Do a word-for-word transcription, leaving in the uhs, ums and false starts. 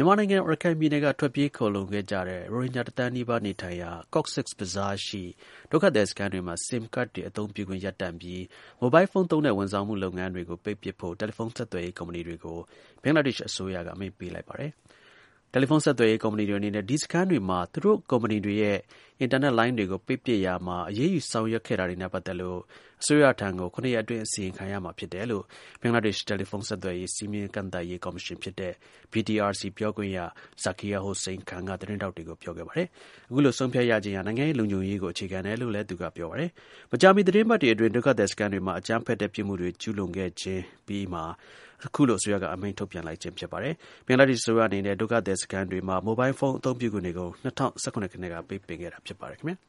မြန်မာနိုင်ငံရခိုင်ပြည်နယ်ကထွက်ပြေးခိုလှုံခဲ့ကြတဲ့ရိုဟင်ဂျာတစ်သန်းနီးပါးနေထိုင်ရာ Cox's Bazar ရှိဒုက္ခသည်စခန်းတွေမှာ SIM ကဒ်တွေအသုံးပြုခွင့်ရပ်တန့်ပြီး မိုဘိုင်းဖုန်းသုံးတဲ့ဝန်ဆောင်မှုလုပ်ငန်းတွေကိုပိတ်ပစ်ဖို့တယ်လီဖုန်းဆက်သွယ်ရေးကုမ္ပဏီတွေကို ဘင်္ဂလားဒေ့ရှ်အစိုးရကအမိန့်ပေးလိုက်ပါတယ်။ တယ်လီဖုန်းဆက်သွယ်ရေးကုမ္ပဏီတွေအနေနဲ့ ဒီစခန်းတွေမှာ သူတို့ကုမ္ပဏီတွေရဲ့အင်တာနက်လိုင်းတွေကိုပိတ်ပစ်ရာမှာအရေးယူဆောင်ရွက်ခဲ့တာတွေနဲ့ပတ်သက်လို့ အစိုးရထံကို ခုနှစ်ရက်အတွင်းအစီရင်ခံရမှာဖြစ်တယ်လို့ ဘင်္ဂလားဒေ့ရှ်တယ်လီဖုန်းဆက်သွယ်ရေးစည်းမျဉ်းကန့်သတ်ရေးကော်မရှင်ဖြစ်တဲ့ B T R C ပြောခွင့်ရ Zakir Hossain Khan ကသတင်းထောက်တွေကိုပြောခဲ့ပါတယ်။ အခုလိုဆုံးဖြတ်ရခြင်းဟာနိုင်ငံရဲ့လုံခြုံရေးကိုအခြေခံတယ်လို့လည်းသူကပြောပါတယ်။ မကြာမီသီတင်းပတ်တွေအတွင်း ဒုက္ခသည်စခန်းတွေမှာ အကြမ်းဖက်တဲ့ပြစ်မှုတွေကျူးလွန်ခဲ့ခြင်းအပြီးမှာ အခုလိုအစိုးရကအမိန့်ထုတ်ပြန်လိုက်ခြင်းဖြစ်ပါတယ်။ ဘင်္ဂလားဒေ့ရှ်အစိုးရအနေနဲ့ ဒုက္ခသည်စခန်းတွေမှာ မိုဘိုင်းဖုန်းအသုံးပြုခွင့်တွေကို ၂၀၁၇ ခုနှစ်က ပိတ်ပင်ခဲ့တာဖြစ်ပါတယ်ခင်ဗျာ။